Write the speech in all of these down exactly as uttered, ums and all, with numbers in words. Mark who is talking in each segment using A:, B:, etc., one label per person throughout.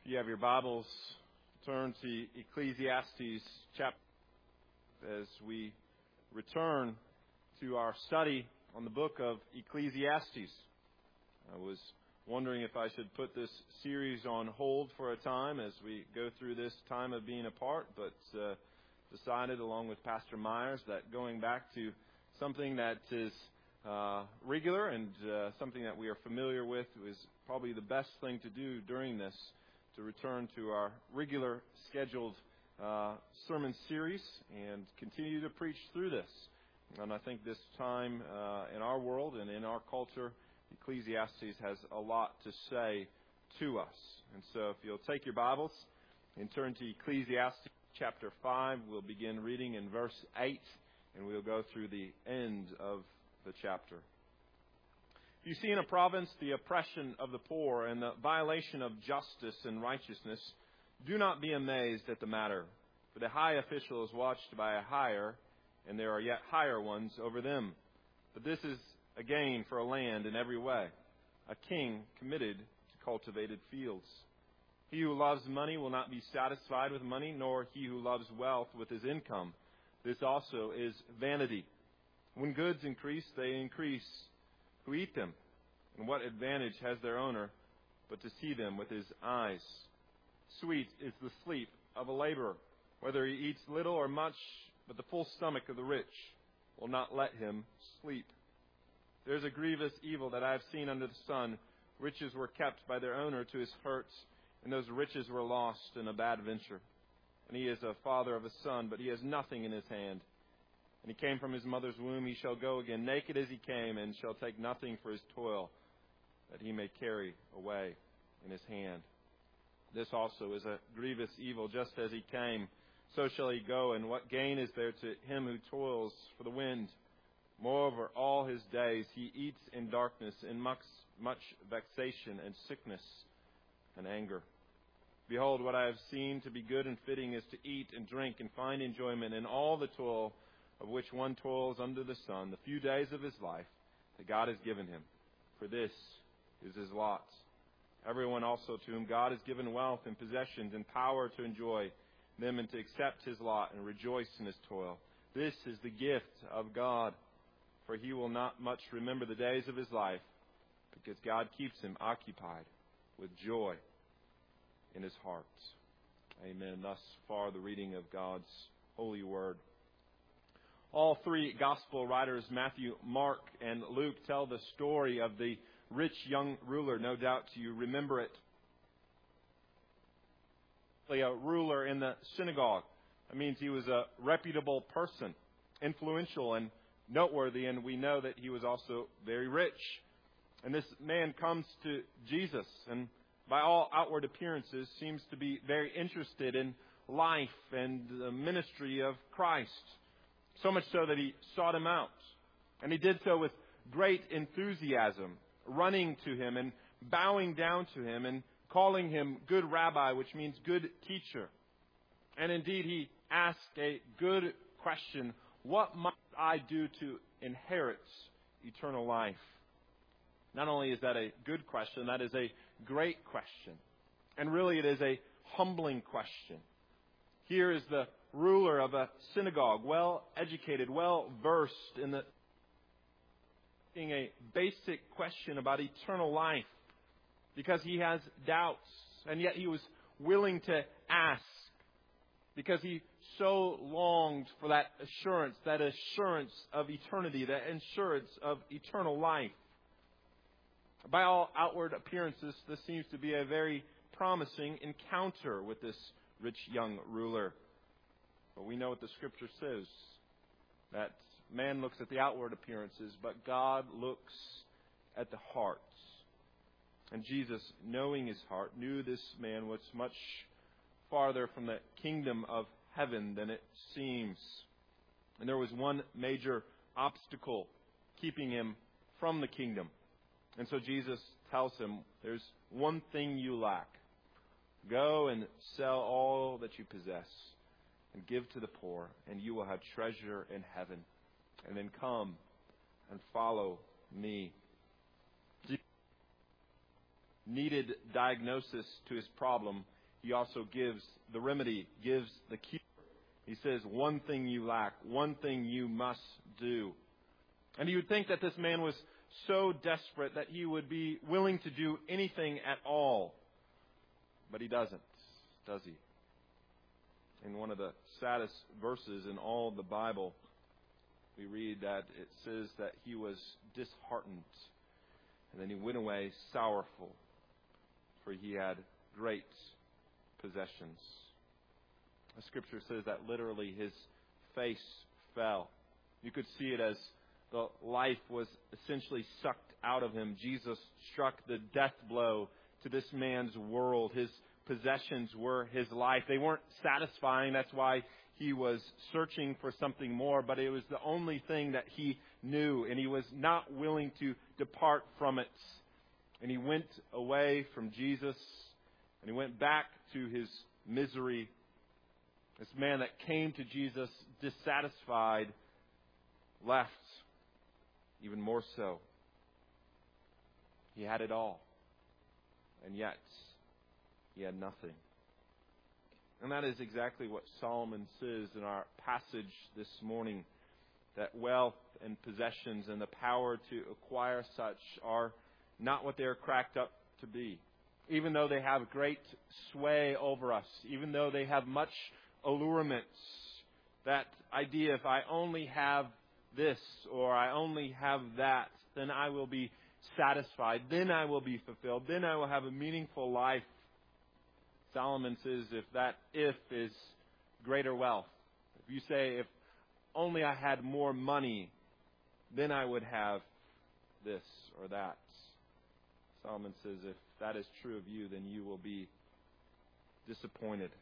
A: you have your Bibles, turn to Ecclesiastes chapter as we return to our study on the book of Ecclesiastes. I was wondering if I should put this series on hold for a time as we go through this time of being apart, but uh, decided along with Pastor Myers that going back to something that is uh, regular and uh, something that we are familiar with is probably the best thing to do during this, to return to our regular scheduled uh, sermon series and continue to preach through this. And I think this time uh, in our world and in our culture, Ecclesiastes has a lot to say to us. And so if you'll take your Bibles and turn to Ecclesiastes chapter five, we'll begin reading in verse eight, and we'll go through the end of the chapter. You see in a province the oppression of the poor and the violation of justice and righteousness, do not be amazed at the matter. For the high official is watched by a higher, and there are yet higher ones over them. But this is a gain for a land in every way, a king committed to cultivated fields. He who loves money will not be satisfied with money, nor he who loves wealth with his income. This also is vanity. When goods increase, they increase who eat them. And what advantage has their owner but to see them with his eyes? Sweet is the sleep of a laborer, whether he eats little or much, but the full stomach of the rich will not let him sleep. There is a grievous evil that I have seen under the sun. Riches were kept by their owner to his hurts, and those riches were lost in a bad venture. And he is a father of a son, but he has nothing in his hand. And he came from his mother's womb, he shall go again naked as he came, and shall take nothing for his toil, that he may carry away in his hand. This also is a grievous evil, just as he came, so shall he go, and what gain is there to him who toils for the wind? Moreover, all his days he eats in darkness, in much, much vexation and sickness and anger. Behold, what I have seen to be good and fitting is to eat and drink and find enjoyment in all the toil of which one toils under the sun, the few days of his life that God has given him. For this is his lot. Everyone also to whom God has given wealth and possessions and power to enjoy them and to accept his lot and rejoice in his toil. This is the gift of God. For he will not much remember the days of his life, because God keeps him occupied with joy in his heart. Amen. Thus far the reading of God's holy word. All three gospel writers, Matthew, Mark, and Luke, tell the story of the rich young ruler. No doubt you remember it. A ruler in the synagogue. That means he was a reputable person, influential and noteworthy, and we know that he was also very rich. And this man comes to Jesus, and by all outward appearances seems to be very interested in life and the ministry of Christ. So much so that he sought him out. And he did so with great enthusiasm, running to him and bowing down to him and calling him good rabbi, which means good teacher. And indeed, he asked a good question: what must I do to inherit eternal life? Not only is that a good question, that is a great question. And really it is a humbling question. Here is the ruler of a synagogue, well educated, well versed in the asking a basic question about eternal life, because he has doubts, and yet he was willing to ask because he so longed for that assurance, that assurance of eternity, that assurance of eternal life. By all outward appearances, this seems to be a very promising encounter with this rich young ruler. But we know what the Scripture says, that man looks at the outward appearances, but God looks at the hearts. And Jesus, knowing his heart, knew this man was much farther from the kingdom of heaven than it seems. And there was one major obstacle keeping him from the kingdom. And so Jesus tells him, there's one thing you lack. Go and sell all that you possess and give to the poor, and you will have treasure in heaven. And then come and follow me. Jesus needed diagnosis to his problem, He also gives the remedy, gives the cure. He says, one thing you lack, one thing you must do. And you would think that this man was so desperate that he would be willing to do anything at all. But he doesn't, does he? In one of the saddest verses in all the Bible, we read that it says that he was disheartened. And then he went away sorrowful, for he had great possessions. The scripture says that literally his face fell. You could see it as the life was essentially sucked out of him. Jesus struck the death blow to this man's world. His possessions were his life. They weren't satisfying. That's why he was searching for something more. But it was the only thing that he knew. And he was not willing to depart from it. And he went away from Jesus. And he went back to his misery. This man that came to Jesus dissatisfied left even more so. He had it all. And yet, he had nothing. And that is exactly what Solomon says in our passage this morning. That wealth and possessions and the power to acquire such are not what they're cracked up to be. Even though they have great sway over us. Even though they have much allurements. That idea, if I only have this or I only have that, then I will be satisfied. Then I will be fulfilled. Then I will have a meaningful life. Solomon says if that if is greater wealth. If you say if only I had more money, then I would have this or that. Solomon says if that is true of you, then you will be disappointed.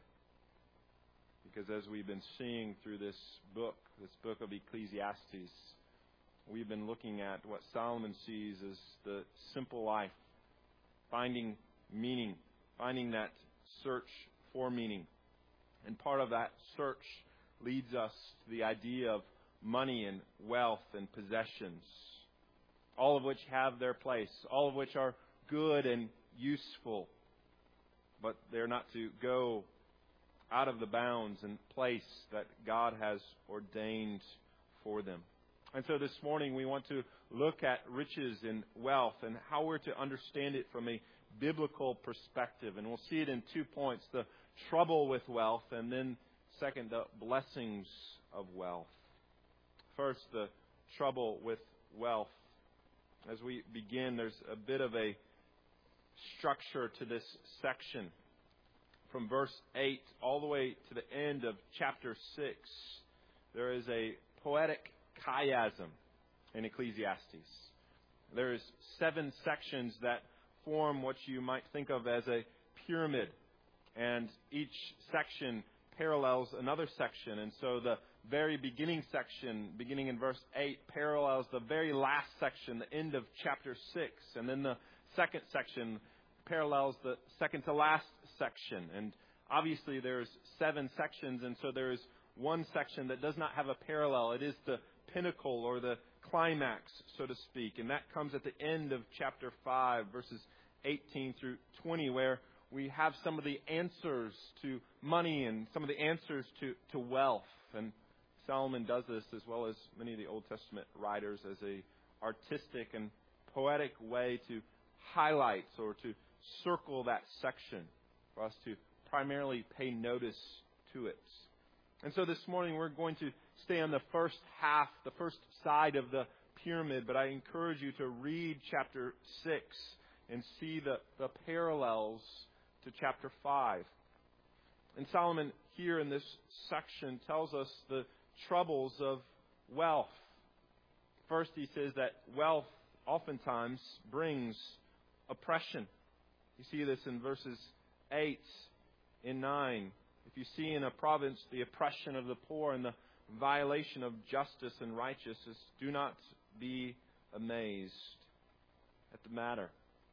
A: Because as we've been seeing through this book, this book of Ecclesiastes, we've been looking at what Solomon sees as the simple life, finding meaning, finding that search for meaning. And part of that search leads us to the idea of money and wealth and possessions, all of which have their place, all of which are good and useful, but they're not to go out of the bounds and place that God has ordained for them. And so this morning we want to look at riches and wealth and how we're to understand it from a biblical perspective. And we'll see it in two points, the trouble with wealth, and then second, the blessings of wealth. First, the trouble with wealth. As we begin, there's a bit of a structure to this section. From verse eight all the way to the end of chapter six, there is a poetic chiasm in Ecclesiastes. There's seven sections that form what you might think of as a pyramid. And each section parallels another section. And so the very beginning section, beginning in verse eight, parallels the very last section, the end of chapter six. And then the second section parallels the second to last section. And obviously there's seven sections, and so there is one section that does not have a parallel. It is the pinnacle or the climax, so to speak. And that comes at the end of chapter five, verses eighteen through twenty, where we have some of the answers to money and some of the answers to, to wealth. And Solomon does this, as well as many of the Old Testament writers, as a artistic and poetic way to highlight or to circle that section for us to primarily pay notice to it. And so this morning we're going to stay on the first half, the first side of the pyramid, but I encourage you to read chapter six and see the, the parallels to chapter five. And Solomon here in this section tells us the troubles of wealth. First, he says that wealth oftentimes brings oppression. You see this in verses eight and nine. If you see in a province the oppression of the poor and the violation of justice and righteousness, do not be amazed at the matter.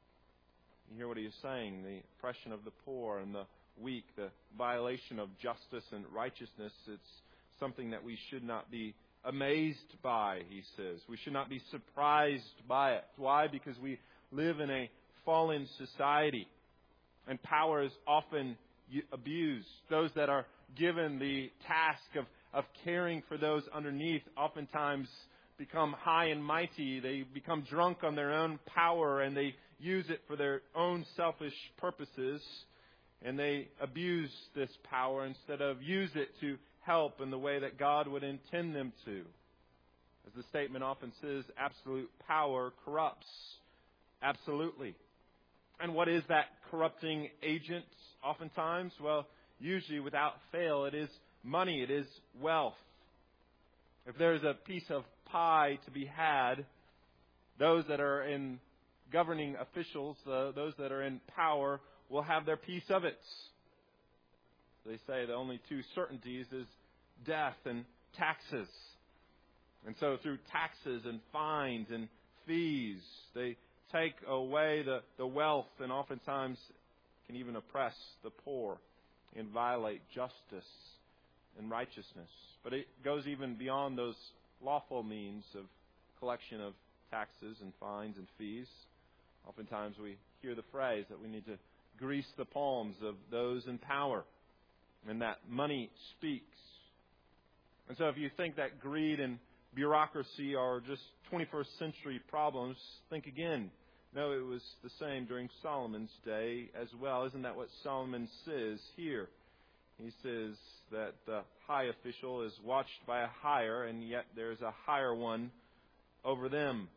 A: You hear what he is saying, the oppression of the poor and the weak, the violation of justice and righteousness. It's something that we should not be amazed by, he says. We should not be surprised by it. Why? Because we live in a fallen society, and power is often abused. Those that are given the task of, of caring for those underneath oftentimes become high and mighty. They become drunk on their own power, and they use it for their own selfish purposes. And they abuse this power instead of use it to help in the way that God would intend them to. As the statement often says, absolute power corrupts. Absolutely. And what is that corrupting agent oftentimes? Well, usually without fail, it is money, it is wealth. If there's a piece of pie to be had, those that are in governing officials, uh, those that are in power, will have their piece of it. They say the only two certainties is death and taxes. And so through taxes and fines and fees, they take away the, the wealth and oftentimes can even oppress the poor and violate justice and righteousness. But it goes even beyond those lawful means of collection of taxes and fines and fees. Oftentimes we hear the phrase that we need to grease the palms of those in power, and that money speaks. And so if you think that greed and bureaucracy are just twenty-first century problems, think again. No, it was the same during Solomon's day as well. Isn't that what Solomon says here? He says that the high official is watched by a higher, and yet there's a higher one over them.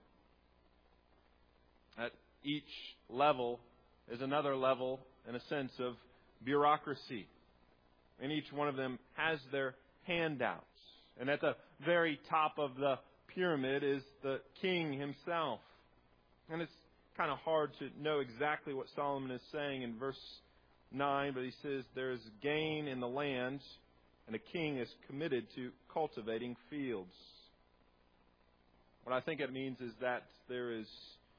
A: At each level is another level, in a sense, of bureaucracy. And each one of them has their handouts. And at the very top of the pyramid is the king himself. And it's kind of hard to know exactly what Solomon is saying in verse nine, but he says there is gain in the land, and a king is committed to cultivating fields. What I think it means is that there is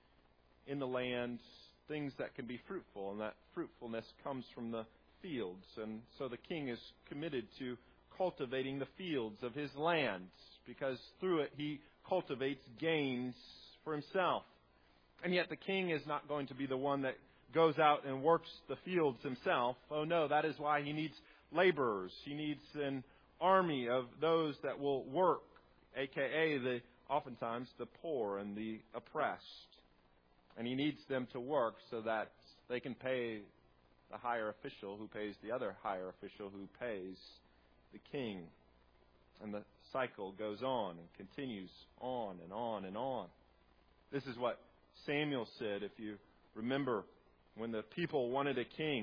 A: in the land things that can be fruitful, and that fruitfulness comes from the fields. And so the king is committed to cultivating the fields of his land, because through it he cultivates gains for himself. And yet the king is not going to be the one that goes out and works the fields himself. Oh no, that is why he needs laborers. He needs an army of those that will work, aka the oftentimes the poor and the oppressed. And he needs them to work so that they can pay the higher official who pays the other higher official who pays the king. And the cycle goes on and continues on and on and on. This is what Samuel said, if you remember, when the people wanted a king.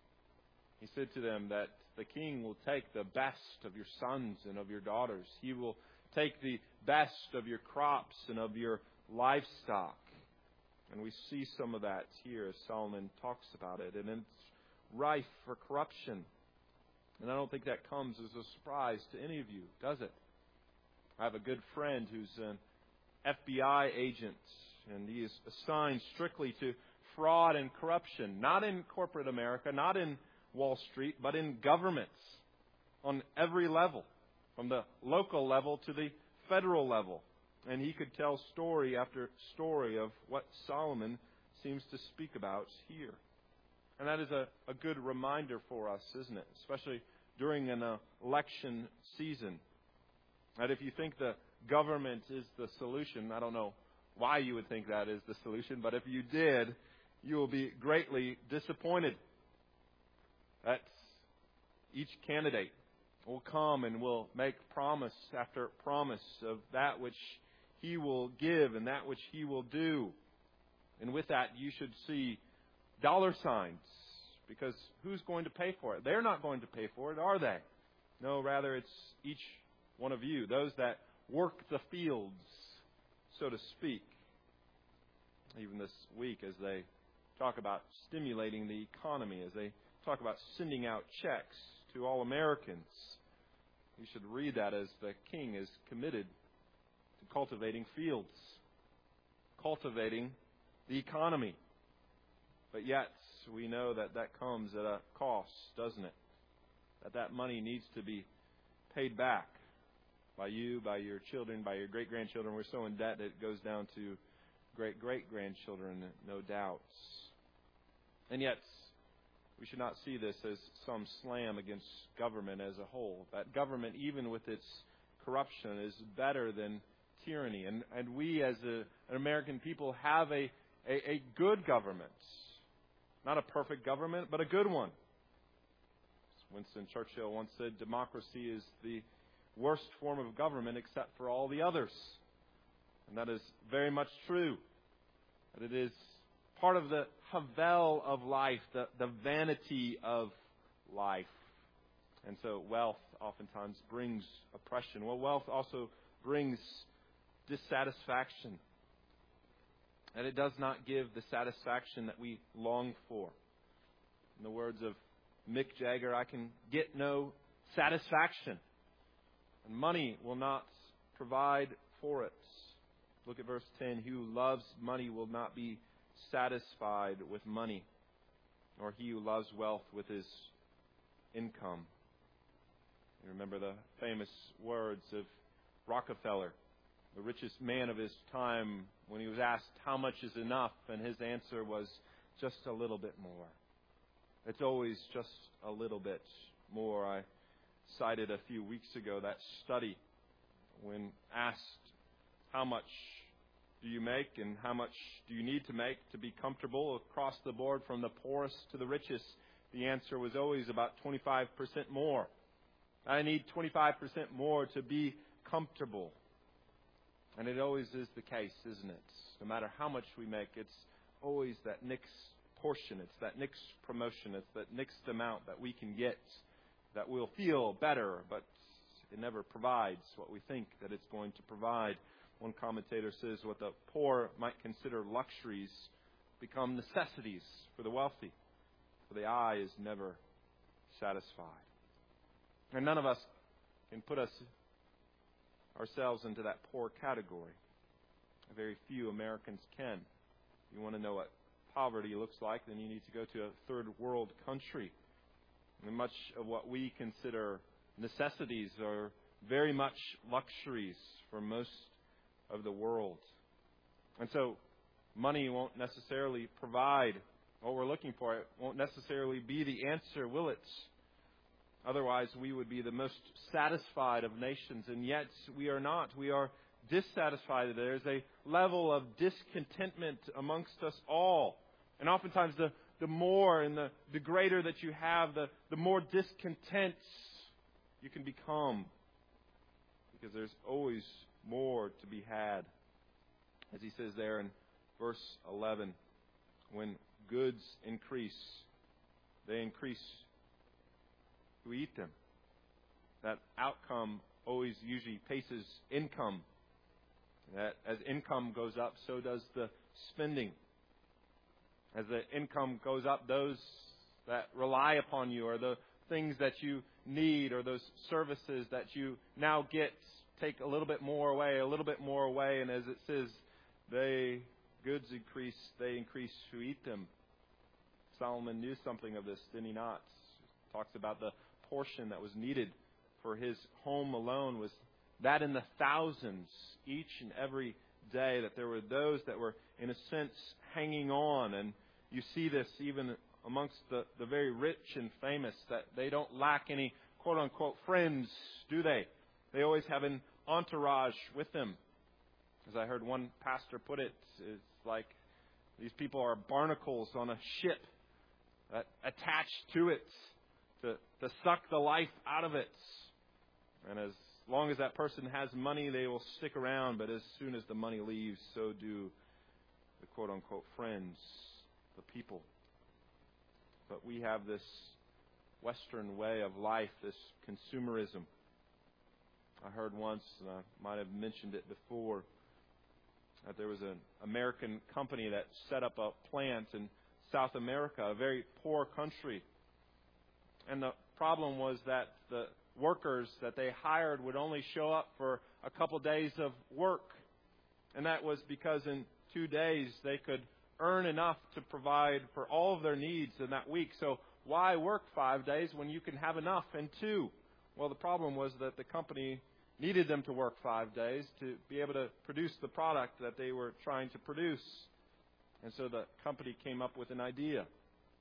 A: He said to them that the king will take the best of your sons and of your daughters. He will take the best of your crops and of your livestock. And we see some of that here as Solomon talks about it. And it's rife for corruption. And I don't think that comes as a surprise to any of you, does it? I have a good friend who's an F B I agent, and he is assigned strictly to fraud and corruption, not in corporate America, not in Wall Street, but in governments on every level, from the local level to the federal level. And he could tell story after story of what Solomon seems to speak about here. And that is a, a good reminder for us, isn't it? Especially during an uh, election season. That if you think the government is the solution, I don't know why you would think that is the solution, but if you did, you will be greatly disappointed. That each candidate will come and will make promise after promise of that which he will give and that which he will do. And with that, you should see dollar signs, because who's going to pay for it? They're not going to pay for it, are they? No, rather it's each one of you, those that work the fields, so to speak. Even this week, as they talk about stimulating the economy, as they talk about sending out checks to all Americans, you should read that as the king is committed to cultivating fields, cultivating the economy. But yet, we know that that comes at a cost, doesn't it? That that money needs to be paid back by you, by your children, by your great-grandchildren. We're so in debt that it goes down to great-great-grandchildren, no doubts. And yet, we should not see this as some slam against government as a whole. That government, even with its corruption, is better than tyranny. And, and we as a, an American people have a, a, a good government. Not a perfect government, but a good one. As Winston Churchill once said, democracy is the worst form of government except for all the others. And that is very much true. That it is part of the havel of life, the, the vanity of life. And so wealth oftentimes brings oppression. Well, wealth also brings dissatisfaction. And it does not give the satisfaction that we long for. In the words of Mick Jagger, I can get no satisfaction. And money will not provide for it. Look at verse ten. He who loves money will not be satisfied with money, nor he who loves wealth with his income. You remember the famous words of Rockefeller, the richest man of his time, when he was asked how much is enough, and his answer was just a little bit more. It's always just a little bit more. I cited a few weeks ago that study when asked how much do you make and how much do you need to make to be comfortable across the board from the poorest to the richest. The answer was always about twenty-five percent more. I need twenty-five percent more to be comfortable. And it always is the case, isn't it? No matter how much we make, it's always that next portion. It's that next promotion. It's that next amount that we can get that will feel better, but it never provides what we think that it's going to provide. One commentator says what the poor might consider luxuries become necessities for the wealthy, for the eye is never satisfied. And none of us can put us ourselves into that poor category. Very few Americans can. If you want to know what poverty looks like, then you need to go to a third world country. And much of what we consider necessities are very much luxuries for most of the world. And so money won't necessarily provide what we're looking for. It won't necessarily be the answer, will it? Otherwise, we would be the most satisfied of nations, and yet we are not. We are dissatisfied. There's a level of discontentment amongst us all. And oftentimes the, the more and the, the greater that you have, the, the more discontent you can become. Because there's always more to be had. As he says there in verse eleven, when goods increase, they increase who eat them. That outcome always usually paces income. That as income goes up, so does the spending. As the income goes up, those that rely upon you, or the things that you need, or those services that you now get, take a little bit more away, a little bit more away. And as it says, they goods increase, they increase who eat them. Solomon knew something of this, did he not? He talks about the portion that was needed for his home alone was that in the thousands each and every day, that there were those that were, in a sense, hanging on. And you see this even amongst the, the very rich and famous, that they don't lack any quote-unquote friends, do they? They always have an entourage with them. As I heard one pastor put it, it's like these people are barnacles on a ship that attached to it to, to suck the life out of it. And as long as that person has money, they will stick around. But as soon as the money leaves, so do the quote-unquote friends, the people. But we have this Western way of life, this consumerism. I heard once, and I might have mentioned it before, that there was an American company that set up a plant in South America, a very poor country. And the problem was that the workers that they hired would only show up for a couple days of work. And that was because in two days they could earn enough to provide for all of their needs in that week. So why work five days when you can have enough in two? Well, the problem was that the company needed them to work five days to be able to produce the product that they were trying to produce. And so the company came up with an idea.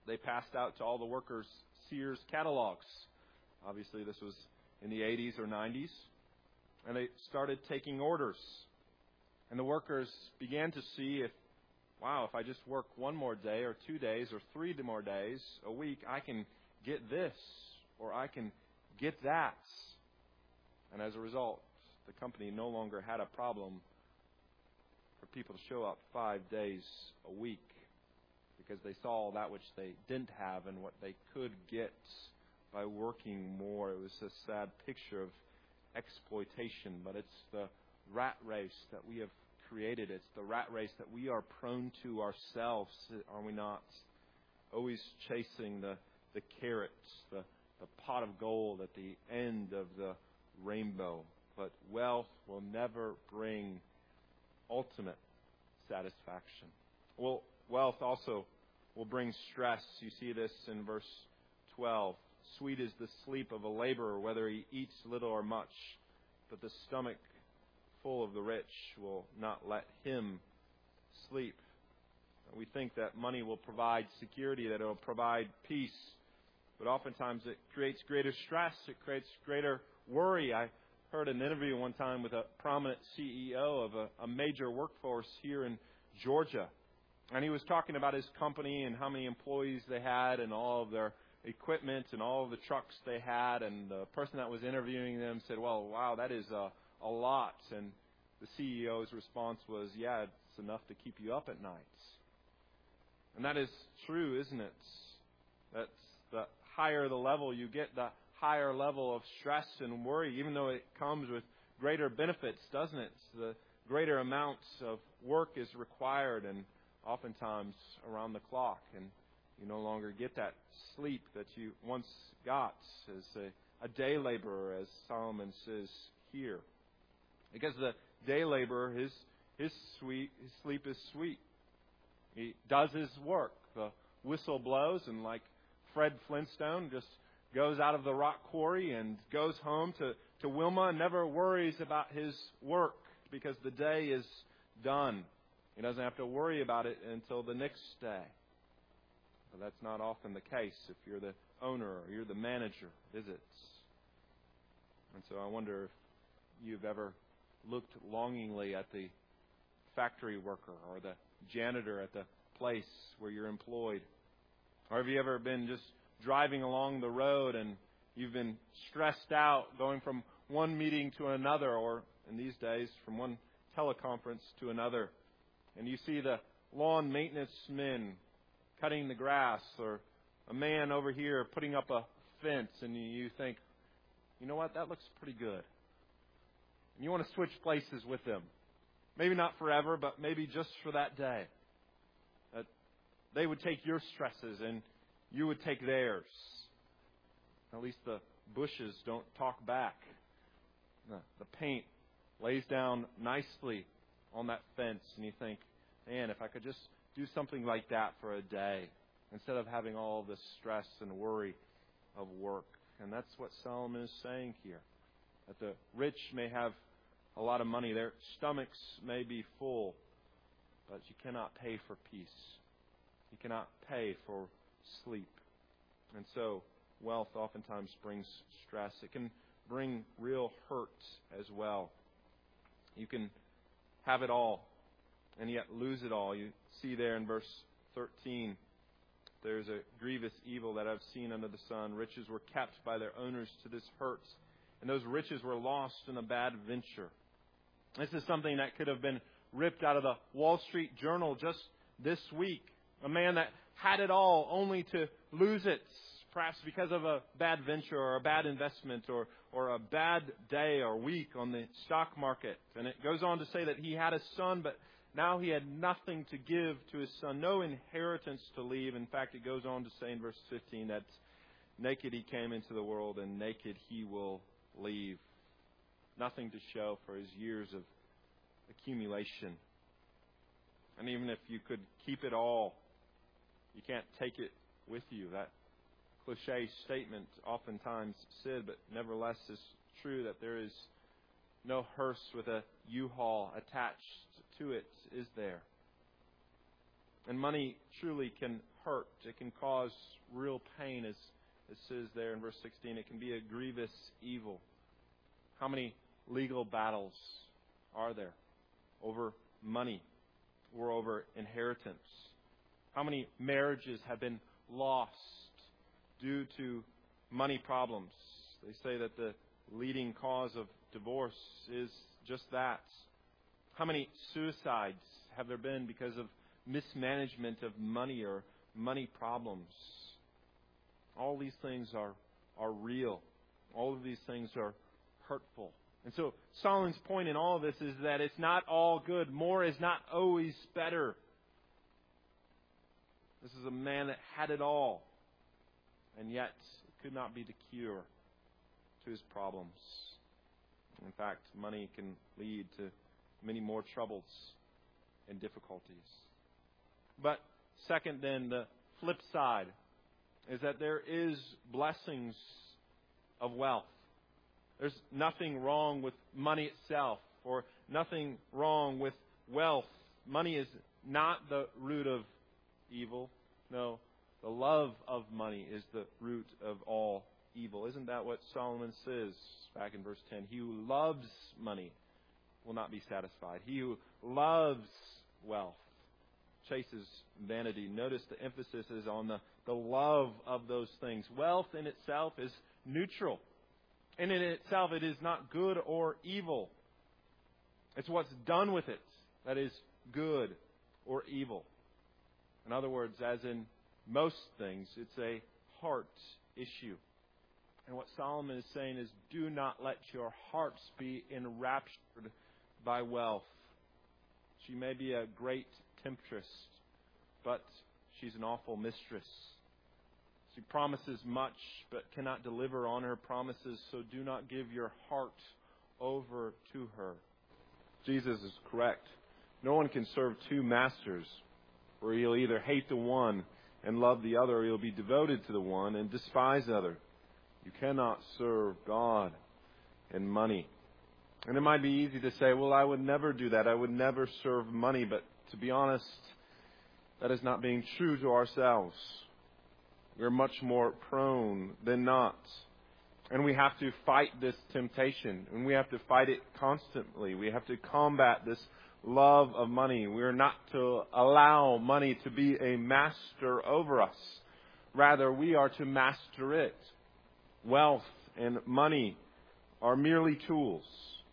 A: they passed out to all the workers Sears catalogs. Obviously, this was in the eighties or nineties. And they started taking orders. And the workers began to see if, wow, if I just work one more day or two days or three more days a week, I can get this or I can get that. And as a result, the company no longer had a problem for people to show up five days a week because they saw that which they didn't have and what they could get by working more. It was a sad picture of exploitation, but it's the rat race that we have created. It's the rat race that we are prone to ourselves, are we not? Always chasing the, the carrots, the, the pot of gold at the end of the rainbow. But wealth will never bring ultimate satisfaction. Well, wealth also will bring stress. You see this in verse twelve. Sweet is the sleep of a laborer, whether he eats little or much, but the stomach full of the rich will not let him sleep. We think that money will provide security, that it will provide peace, but oftentimes it creates greater stress, it creates greater worry. I heard an interview one time with a prominent C E O of a, a major workforce here in Georgia, and he was talking about his company and how many employees they had and all of their equipment and all of the trucks they had, and the person that was interviewing them said, well, wow, that is a, a lot. And the C E O's response was, yeah, it's enough to keep you up at night. And that is true, isn't it? That's the higher the level you get, the higher level of stress and worry, even though it comes with greater benefits, doesn't it? The greater amounts of work is required, and oftentimes around the clock, and you no longer get that sleep that you once got as a, a day laborer, as Solomon says here. Because the day laborer, his his sweet his sleep is sweet. He does his work. The whistle blows, and like Fred Flintstone, just goes out of the rock quarry and goes home to, to Wilma and never worries about his work because the day is done. He doesn't have to worry about it until the next day. But that's not often the case if you're the owner or you're the manager, is it? And so I wonder if you've ever looked longingly at the factory worker or the janitor at the place where you're employed. Or have you ever been just driving along the road and you've been stressed out going from one meeting to another, or in these days from one teleconference to another, and you see the lawn maintenance men cutting the grass, or a man over here putting up a fence, and you think, you know what, that looks pretty good. And you want to switch places with them. Maybe not forever, but maybe just for that day. That they would take your stresses and you would take theirs. At least the bushes don't talk back. The, the paint lays down nicely on that fence, and you think, man, if I could just do something like that for a day instead of having all the stress and worry of work. And that's what Solomon is saying here. That the rich may have a lot of money. Their stomachs may be full, but you cannot pay for peace. You cannot pay for sleep. And so wealth oftentimes brings stress. It can bring real hurt as well. You can have it all and yet lose it all. You see there in verse thirteen, there's a grievous evil that I've seen under the sun. Riches were kept by their owners to this hurt, and those riches were lost in a bad venture. This is something that could have been ripped out of the Wall Street Journal just this week. A man that had it all only to lose it, perhaps because of a bad venture or a bad investment or, or a bad day or week on the stock market. And it goes on to say that he had a son, but now he had nothing to give to his son, no inheritance to leave. In fact, it goes on to say in verse fifteen that naked he came into the world and naked he will leave. Nothing to show for his years of accumulation. And even if you could keep it all, you can't take it with you. That cliche statement oftentimes said, but nevertheless is true, that there is no hearse with a U-Haul attached to it, is there? And money truly can hurt. It can cause real pain, as it says there in verse sixteen. It can be a grievous evil. How many legal battles are there over money or over inheritance? How many marriages have been lost due to money problems? They say that the leading cause of divorce is just that. How many suicides have there been because of mismanagement of money or money problems? All these things are, are real. All of these things are hurtful. And so Solomon's point in all of this is that it's not all good. More is not always better. This is a man that had it all, and yet it could not be the cure to his problems. In fact, money can lead to many more troubles and difficulties. But second, then, the flip side is that there is blessings of wealth. There's nothing wrong with money itself, or nothing wrong with wealth. Money is not the root of evil. No, the love of money is the root of all evil. Isn't that what Solomon says back in verse ten? He who loves money will not be satisfied. He who loves wealth chases vanity. Notice the emphasis is on the, the love of those things. Wealth in itself is neutral. And in itself it is not good or evil. It's what's done with it that is good or evil. In other words, as in most things, it's a heart issue. And what Solomon is saying is, do not let your hearts be enraptured by wealth. She may be a great temptress, but she's an awful mistress. She promises much, but cannot deliver on her promises, so do not give your heart over to her. Jesus is correct. No one can serve two masters, for he'll either hate the one and love the other, or he'll be devoted to the one and despise the other. You cannot serve God and money. And it might be easy to say, well, I would never do that. I would never serve money. But to be honest, that is not being true to ourselves. We're much more prone than not. And we have to fight this temptation. And we have to fight it constantly. We have to combat this love of money. We are not to allow money to be a master over us. Rather, we are to master it. Wealth and money are merely tools.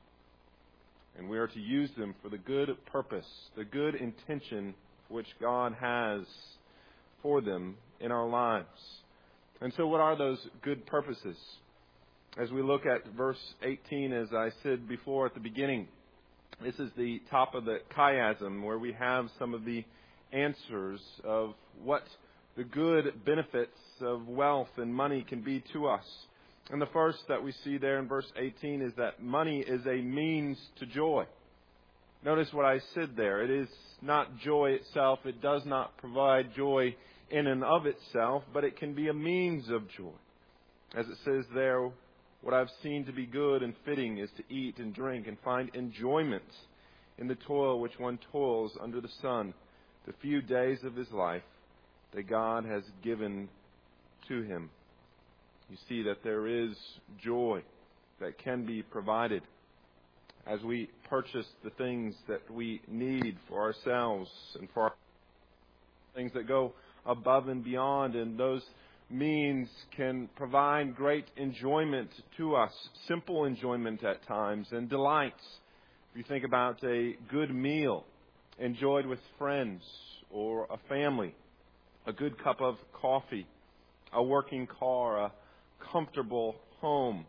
A: And we are to use them for the good purpose, the good intention for which God has for them in our lives. And so what are those good purposes? As we look at verse eighteen, as I said before at the beginning, this is the top of the chiasm where we have some of the answers of what the good benefits of wealth and money can be to us. And the first that we see there in verse eighteen is that money is a means to joy. Notice what I said there. It is not joy itself. It does not provide joy in and of itself, but it can be a means of joy. As it says there, what I've seen to be good and fitting is to eat and drink and find enjoyment in the toil which one toils under the sun, the few days of his life that God has given to him. You see that there is joy that can be provided as we purchase the things that we need for ourselves and for our things that go above and beyond, and those means can provide great enjoyment to us, simple enjoyment at times, and delights. If you think about a good meal enjoyed with friends or a family, a good cup of coffee, a working car, a comfortable home.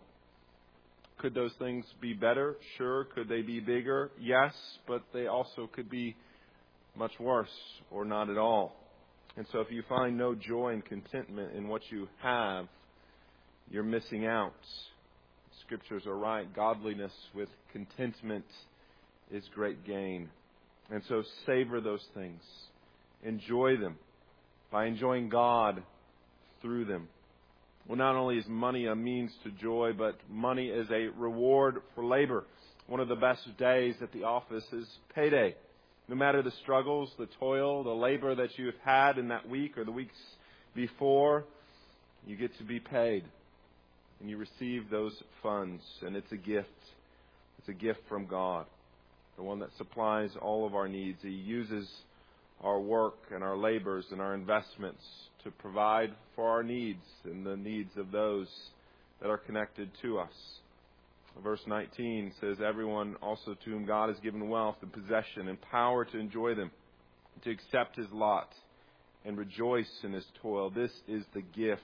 A: Could those things be better? Sure. Could they be bigger? Yes, but they also could be much worse or not at all. And so if you find no joy and contentment in what you have, you're missing out. Scriptures are right. Godliness with contentment is great gain. And so savor those things. Enjoy them by enjoying God through them. Well, not only is money a means to joy, but money is a reward for labor. One of the best days at the office is payday. No matter the struggles, the toil, the labor that you have had in that week or the weeks before, you get to be paid. And you receive those funds, and it's a gift. It's a gift from God, the one that supplies all of our needs. He uses our work and our labors and our investments to provide for our needs and the needs of those that are connected to us. Verse nineteen says, everyone also to whom God has given wealth and possession and power to enjoy them, to accept his lot and rejoice in his toil. This is the gift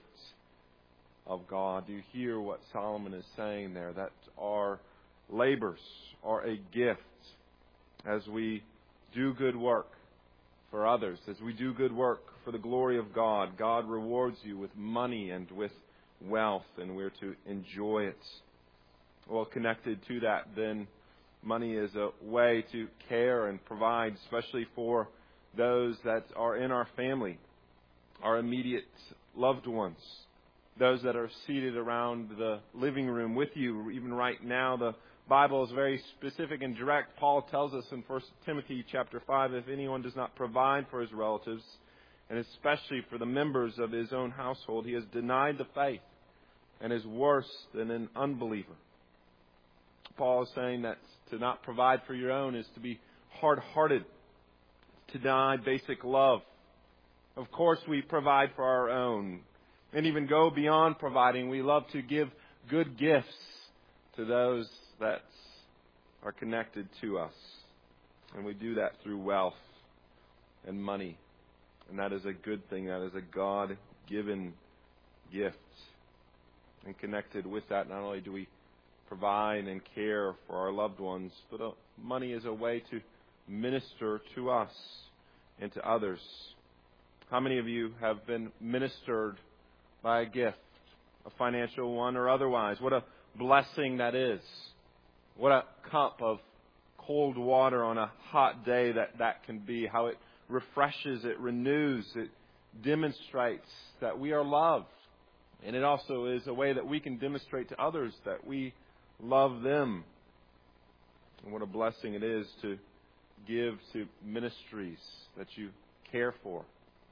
A: of God. Do you hear what Solomon is saying there? That our labors are a gift as we do good work for others, as we do good work for the glory of God. God rewards you with money and with wealth, and we're to enjoy it. Well, connected to that, then, money is a way to care and provide, especially for those that are in our family, our immediate loved ones, those that are seated around the living room with you. Even right now, the Bible is very specific and direct. Paul tells us in First Timothy chapter five, if anyone does not provide for his relatives, and especially for the members of his own household, he has denied the faith and is worse than an unbeliever. Paul is saying that to not provide for your own is to be hard-hearted, to deny basic love. Of course, we provide for our own, and even go beyond providing. We love to give good gifts to those that are connected to us, and we do that through wealth and money, and that is a good thing. That is a God-given gift, and connected with that, not only do we provide and care for our loved ones, but uh, money is a way to minister to us and to others. How many of you have been ministered by a gift, a financial one or otherwise? What a blessing that is. What a cup of cold water on a hot day that that can be. How it refreshes, it renews, it demonstrates that we are loved. And it also is a way that we can demonstrate to others that we love them. And what a blessing it is to give to ministries that you care for.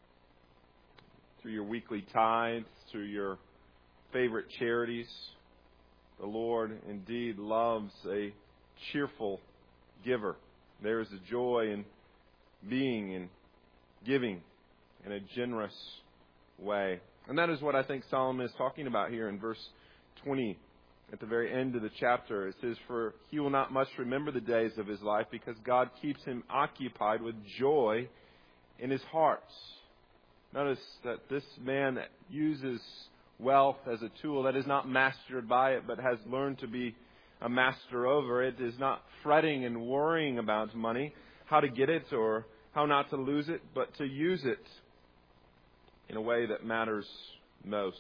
A: Through your weekly tithes, through your favorite charities. The Lord indeed loves a cheerful giver. There is a joy in being and giving in a generous way. And that is what I think Solomon is talking about here in verse twenty. At the very end of the chapter, it says, for he will not much remember the days of his life, because God keeps him occupied with joy in his heart. Notice that this man that uses wealth as a tool, that is not mastered by it, but has learned to be a master over it, is not fretting and worrying about money, how to get it or how not to lose it, but to use it in a way that matters most.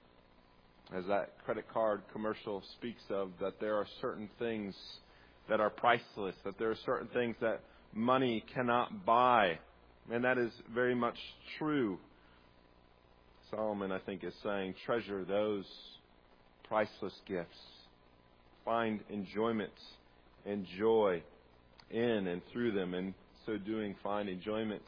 A: As that credit card commercial speaks of, that there are certain things that are priceless, that there are certain things that money cannot buy. And that is very much true. Solomon, I think, is saying, treasure those priceless gifts. Find enjoyment and joy in and through them. And so doing, find enjoyment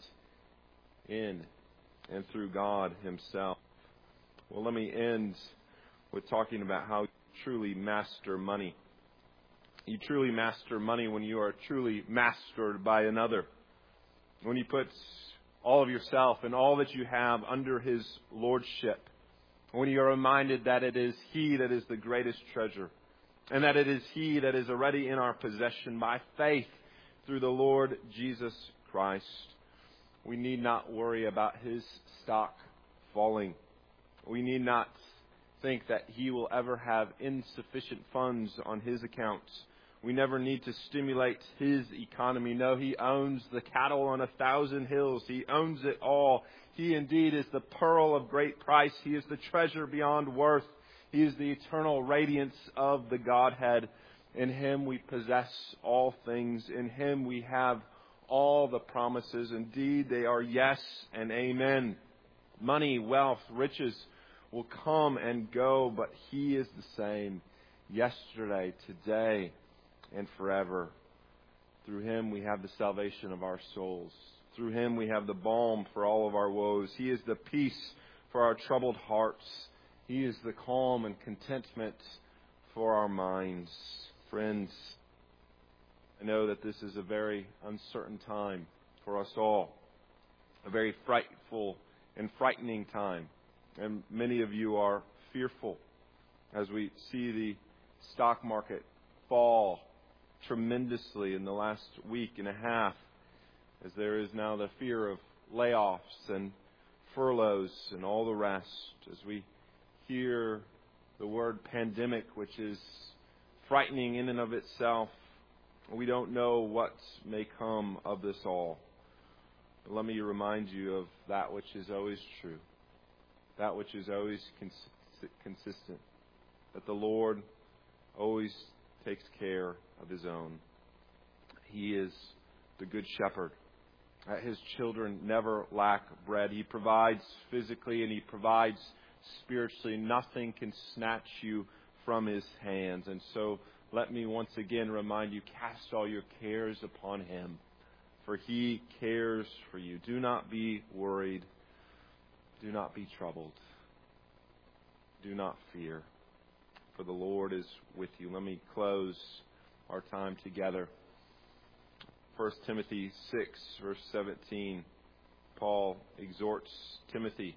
A: in and through God Himself. Well, let me end with talking about how you truly master money. You truly master money when you are truly mastered by another. When you put all of yourself and all that you have under His lordship. When you are reminded that it is He that is the greatest treasure. And that it is He that is already in our possession by faith through the Lord Jesus Christ. We need not worry about His stock falling. We need not think that He will ever have insufficient funds on His accounts. We never need to stimulate His economy. No, He owns the cattle on a thousand hills. He owns it all. He indeed is the pearl of great price. He is the treasure beyond worth. He is the eternal radiance of the Godhead. In Him we possess all things. In Him we have all the promises. Indeed, they are yes and amen. Money, wealth, riches will come and go, but He is the same yesterday, today, and forever. Through Him we have the salvation of our souls. Through Him we have the balm for all of our woes. He is the peace for our troubled hearts. He is the calm and contentment for our minds. Friends, I know that this is a very uncertain time for us all. A very frightful and frightening time. And many of you are fearful as we see the stock market fall tremendously in the last week and a half, as there is now the fear of layoffs and furloughs and all the rest, as we hear the word pandemic, which is frightening in and of itself. We don't know what may come of this all. But let me remind you of that which is always true, that which is always cons- consistent, that the Lord always takes care of His own. He is the Good Shepherd. His children never lack bread. He provides physically and He provides spiritually. Nothing can snatch you from His hands. And so let me once again remind you, cast all your cares upon Him, for He cares for you. Do not be worried. Do not be troubled. Do not fear, for the Lord is with you. Let me close our time together. First Timothy six, verse seventeen. Paul exhorts Timothy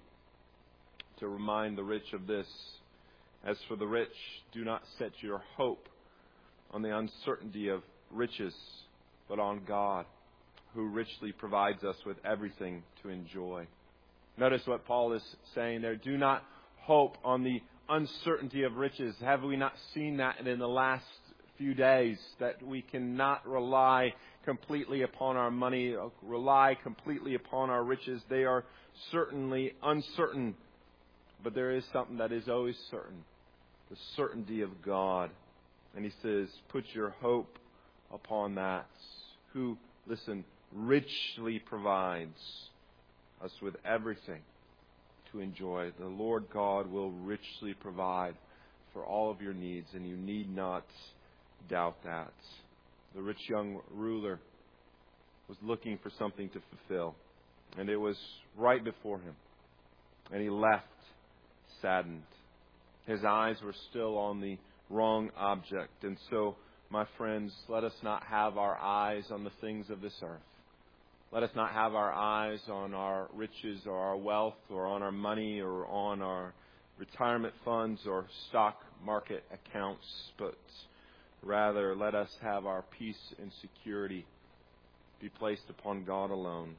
A: to remind the rich of this. As for the rich, do not set your hope on the uncertainty of riches, but on God, who richly provides us with everything to enjoy. Notice what Paul is saying there. Do not hope on the uncertainty of riches. Have we not seen that in the last few days, that we cannot rely completely upon our money, rely completely upon our riches? They are certainly uncertain, but there is something that is always certain, the certainty of God. And he says, put your hope upon that, who, listen, richly provides us with everything to enjoy. The Lord God will richly provide for all of your needs, and you need not doubt that. The rich young ruler was looking for something to fulfill, and it was right before him, and he left saddened. His eyes were still on the wrong object. And so, my friends, let us not have our eyes on the things of this earth. Let us not have our eyes on our riches or our wealth or on our money or on our retirement funds or stock market accounts, but rather let us have our peace and security be placed upon God alone.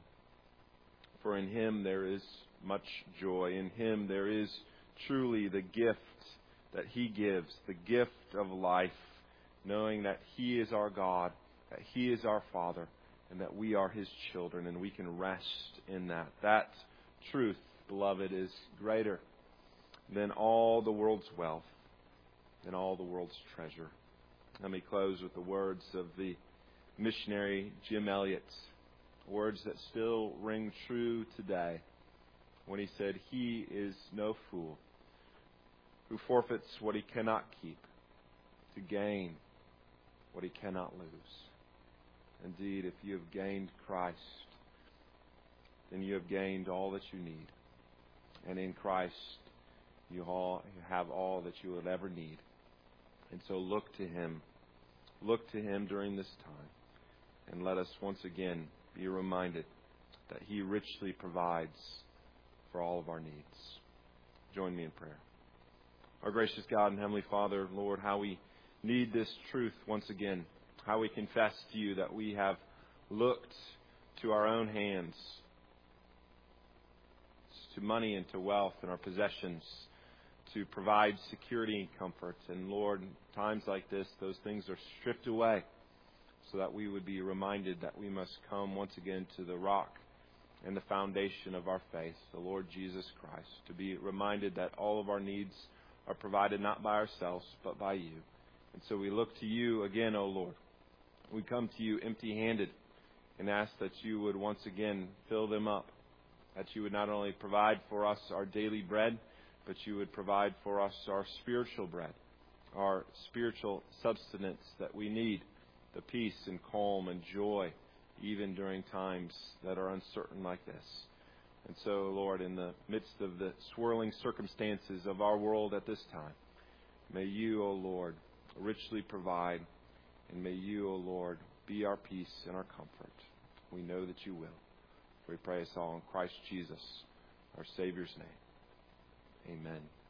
A: For in Him there is much joy. In Him there is truly the gift that He gives, the gift of life, knowing that He is our God, that He is our Father, and that we are His children, and we can rest in that. That truth, beloved, is greater than all the world's wealth, than all the world's treasure. Let me close with the words of the missionary Jim Elliot, words that still ring true today, when he said, "He is no fool who forfeits what he cannot keep to gain what he cannot lose." Indeed, if you have gained Christ, then you have gained all that you need. And in Christ, you all you have all that you would ever need. And so look to Him. Look to Him during this time. And let us once again be reminded that He richly provides for all of our needs. Join me in prayer. Our gracious God and Heavenly Father, Lord, how we need this truth once again. How we confess to You that we have looked to our own hands, to money and to wealth and our possessions, to provide security and comfort. And Lord, in times like this, those things are stripped away so that we would be reminded that we must come once again to the rock and the foundation of our faith, the Lord Jesus Christ, to be reminded that all of our needs are provided not by ourselves, but by You. And so we look to You again, O Lord. We come to You empty-handed and ask that You would once again fill them up, that You would not only provide for us our daily bread, but You would provide for us our spiritual bread, our spiritual sustenance that we need, the peace and calm and joy, even during times that are uncertain like this. And so, Lord, in the midst of the swirling circumstances of our world at this time, may you, O Lord, richly provide, and may you, O Lord, be our peace and our comfort. We know that you will. We pray us all in Christ Jesus, our Savior's name. Amen.